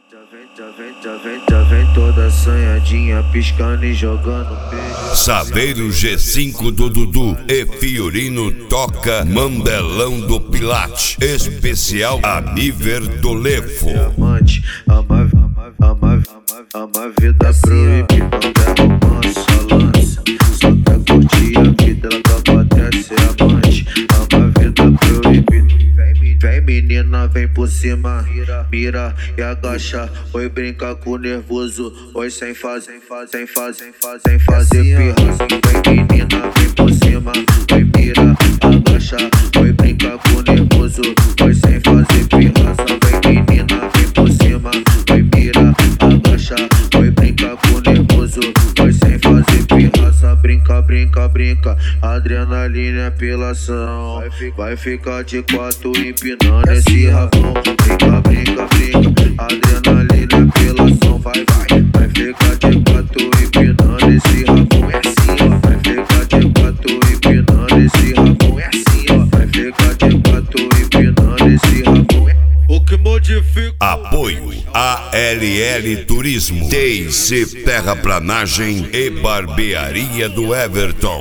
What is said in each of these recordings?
Já vem toda assanhadinha, piscando e jogando beijo. Saveiro G5 do Dudu e Fiorino toca Mandelão do Pilate. Especial Aniver do Lefo. Amante, ama a vida proibida, não quer romance, só lança. Só quer curtir a vida, ela topa até ser amante. Ama a vida proibida. Vem menina, vem por cima, mira e agacha. Oi, brinca com o nervoso, oi sem fazer pirraça. Vem menina, vem por cima, oi mira, agacha. Oi, brinca com o nervoso, oi sem fazer pirraça. Vem menina, vem por cima, oi mira, agacha. Oi, brinca com o nervoso, oi sem fazer pirraça. Brinca, adrenalina é apelação. Vai ficar de quatro empinando esse rabão. Brinca, adrenalina é apelação. Vai ficar de quatro empinando esse rabão. É assim, ó. Vai ficar de quatro empinando esse rabão. É assim, ó. Vai ficar de quatro empinando esse rabão. O que modifica. Apoio ALL Turismo, TIC Terraplanagem e Barbearia do Everton.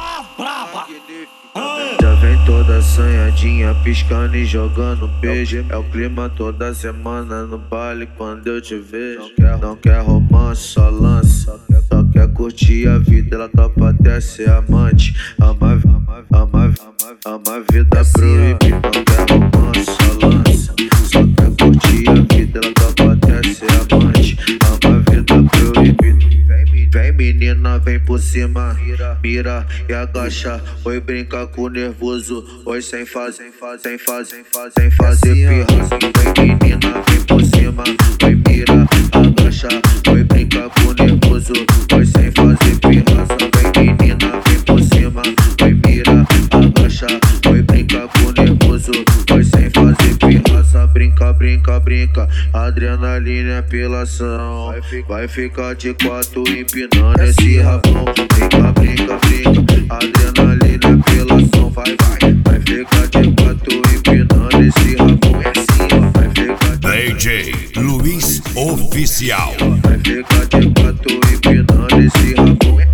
Já vem toda assanhadinha, piscando e jogando beijo. É o clima toda semana no baile quando eu te vejo. Não quer romance, só lança. Só quer curtir a vida, ela topa até ser amante. Ama a vida proibida, não quer romance, só lança. Só quer curtir a vida, ela topa até ser amante. Ama a vida proibida. Vem menina, vem por cima, mira e agacha. Oi, brinca com o nervoso, oi sem fazer pirraça. Vem menina, vem por cima, oi mira, agacha. Oi, brinca com o nervoso, oi sem fazer pirraça. Vem menina, vem por cima, oi mira, agacha. Oi, brinca com o nervoso, oi sem fazer pirraça. Brinca, adrenalina é apelação. Vai ficar de quatro empinando esse rabão. Brinca, adrenalina é apelação. Vai ficar de quatro empinando esse rabão. É assim, ó. Vai ficar de DJ Luiz Oficial. Vai ficar de quatro empinando esse rabão.